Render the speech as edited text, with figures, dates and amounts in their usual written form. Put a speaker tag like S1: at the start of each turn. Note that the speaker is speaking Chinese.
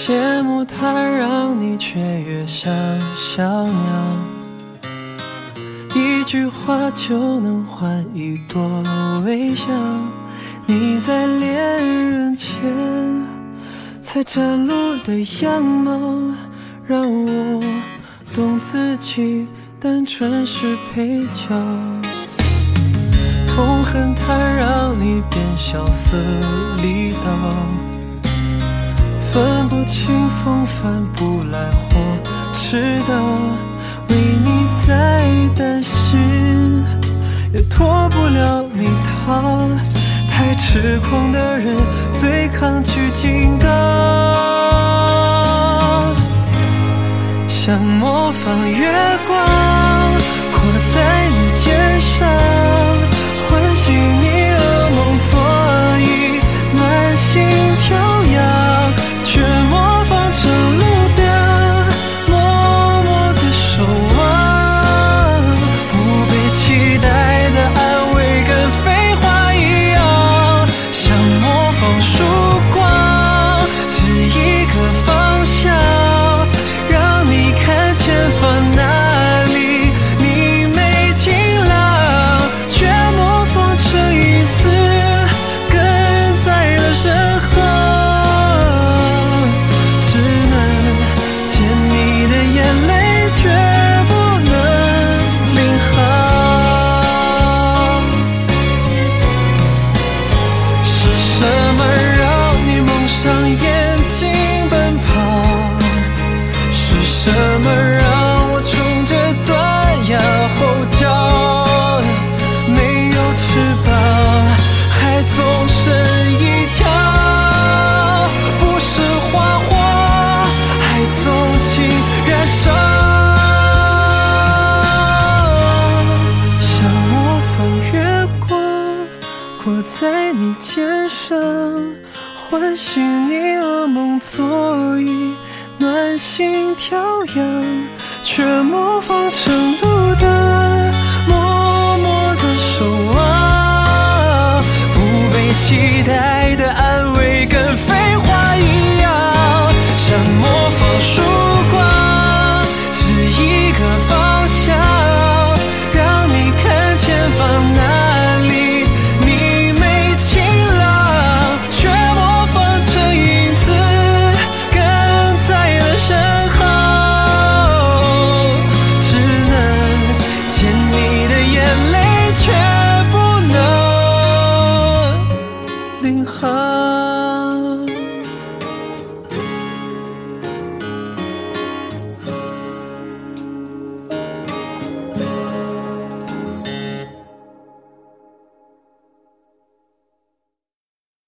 S1: 羡慕它让你雀跃像小鸟，一句话就能换一朵微笑。你在恋人前才展露的样貌，让我懂自己单纯是配角。痛恨它让你变萧瑟离道，分不清风帆不来或迟到，为你再担心也脱不了你逃。太痴狂的人最抗拒警告，想模仿月光挂在你肩上，唤醒你噩梦座椅，暖心跳跃，却模仿成路灯，默默的守望。不被期待的安慰跟废话一样，想模仿曙光，只一个方向，让你看前方哪里明媚晴朗，却模仿成影子跟在了身后，只能见你的眼泪，却不能领航。是什么让你蒙上眼睛奔跑？是什么让我冲着断崖吼叫？没有翅膀，还纵身一跳，不是花火，还纵情燃烧。想模仿月光挂在你肩上，唤醒你噩梦座椅，暖心跳跃，却模仿成路灯。